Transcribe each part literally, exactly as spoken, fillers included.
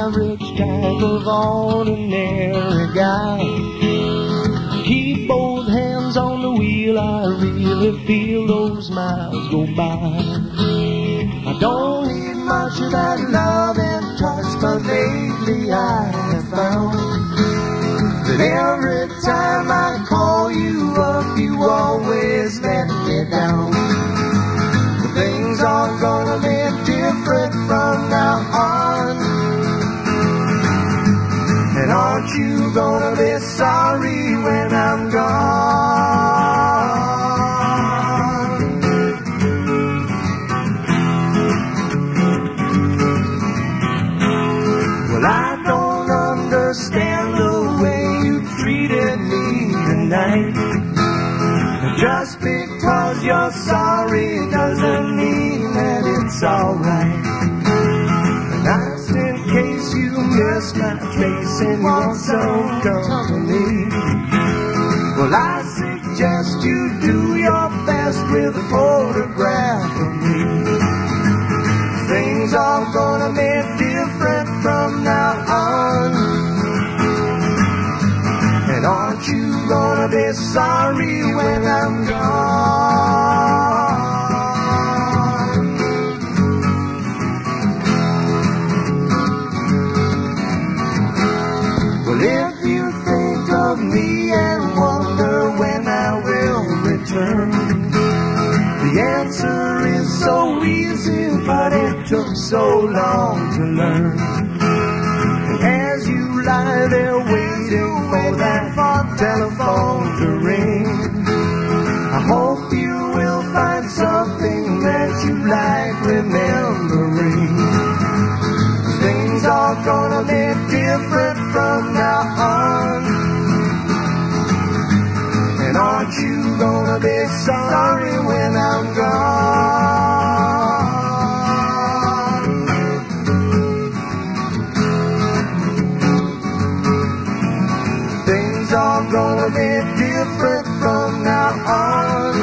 average type of ordinary guy. Keep both hands on the wheel, I really feel those miles go by. I don't need much of that love and touch, but lately I have found that every time I call you up, you always let me down. Things are gonna be different from now on. And aren't you gonna be sorry when I'm gone? Well, I don't understand the way you treated me tonight. Just because you're sorry doesn't mean that it's alright. And just in case you miss my face and want some company, well, I suggest you do your best with a photograph of me. Things are gonna be different from now on. And aren't you gonna be sorry when I'm gone? Well, if you think of me and wonder when I will return, the answer is so easy, but it took so long to learn. And as you lie there waiting for that telephone to ring, I hope you will find something that you like remembering. Things are gonna be different from now on. And aren't you gonna be sorry when I'm gone? Things are gonna be different from now on.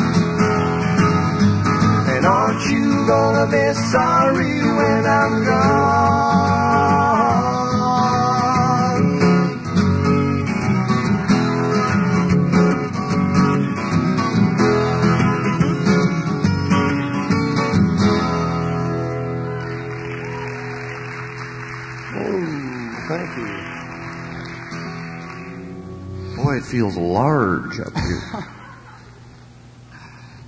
And aren't you gonna be sorry when I'm gone? Oh, thank you. Boy, it feels large up here.